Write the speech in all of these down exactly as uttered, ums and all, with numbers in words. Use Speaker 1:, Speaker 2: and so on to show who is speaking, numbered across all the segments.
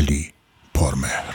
Speaker 1: علی پرمهر.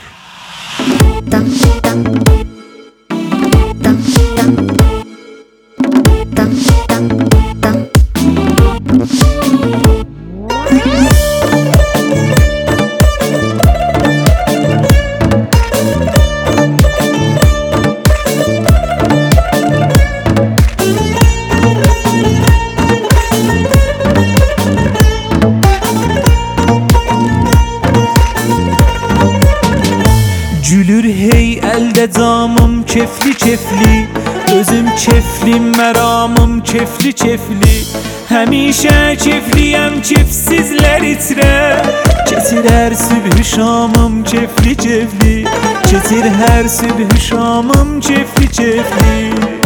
Speaker 2: Gülür hey elde damım kefli kefli, özüm keflim məramım kefli kefli. Həmişə kefliyəm kefsizlər itrə, keçir hər sübh şamım kefli kefli, keçir hər sübh şamım kefli kefli.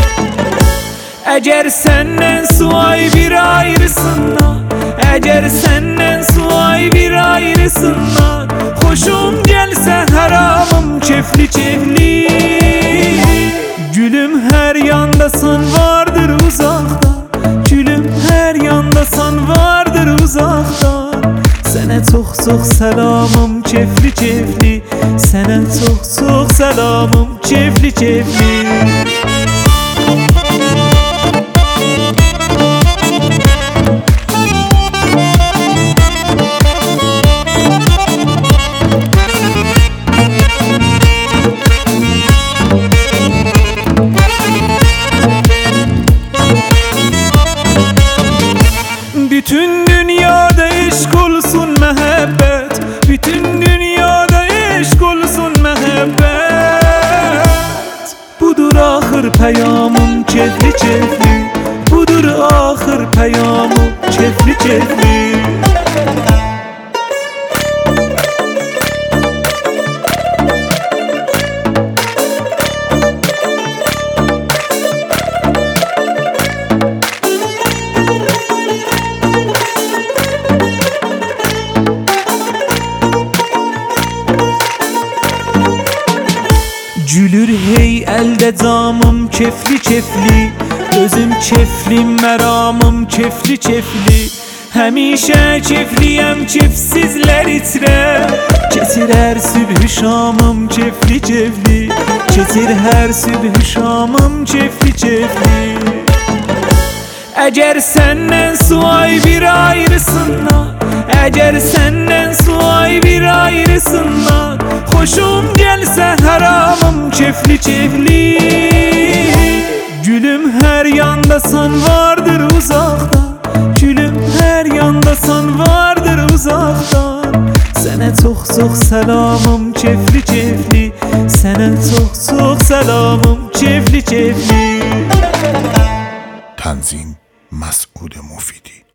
Speaker 2: Əgər səndən suay bir ayrısınlar, əgər səndən suay bir ayrısınlar, hoşum gəlsə haramım kefli kefli. Gülüm hər yandasan vardır uzaqda, gülüm hər yandasan vardır uzaqda. Sənə çox-çox səlamım kefli kefli, sənə çox-çox səlamım kefli kefli. Bütün dünyada eşk olsun mehabbet, bütün dünyada eşk olsun mehabbet. Budur ahır peyamım kefli kefli, budur ahır peyamım kefli kefli. Gülür hey elde damım kefli kefli, özüm keflim məramım kefli kefli. Həmişə kefliyəm kefsizlər itrə, keçir hər sübh şamım kefli kefli, keçir hər sübh şamım kefli kefli. Əgər səndən suay bir ayrısınlar, əgər səndən suay bir ayrısınlar, hoşum gəlsə haramım kefli kefli. Gülüm hər yandasan vardır uzaqda, gülüm hər yandasan vardır uzaqdan. Sənə çox-çox səlamım kefli kefli, sənə çox-çox səlamım kefli kefli.
Speaker 1: تنظیم مسعود مفیدی.